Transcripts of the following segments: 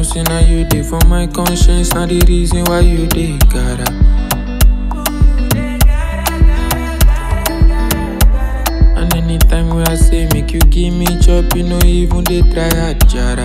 say now you dey for my conscience. Now the reason why you dey gotta. And anytime when I say make you give me chop, you know even they try a jara.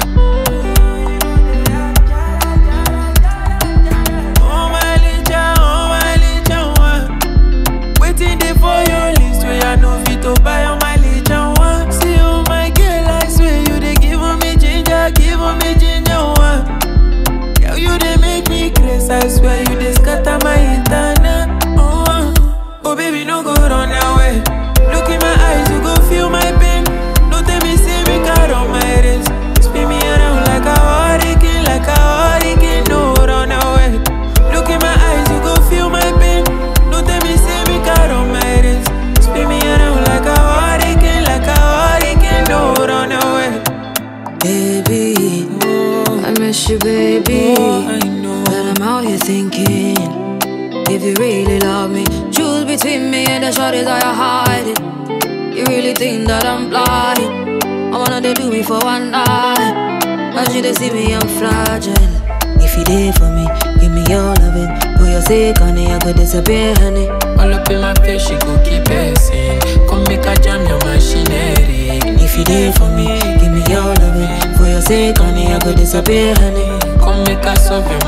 Oh my licha, waiting there for your list where I know fit to buy on my licha one. See oh my girl, I swear you they give me ginger one. Girl you they make me crazy, I swear you they scatter my internet. Oh baby no go run away. Look in my eyes, you go feel my pain. Don't tell me say me car on my wrist. Spin me around like a hurricane, no run away. Look in my eyes, you go feel my pain. Don't tell me say me car on my wrist. Spin me around like a hurricane, no run away. Baby, I miss you, baby. I know. But I'm out here thinking, if you really love me, choose between me and the shorties that you hiding. You really think that I'm blind? I wanna they do me for one night. As you they see me, I'm fragile. If you there for me, give me your loving. For your sake, honey, I could disappear, honey. All up in my face, she go keep passing. Come make a jam your machinery. If you there for me, give me your loving. For your sake, honey, I could disappear, honey. Come make a solve your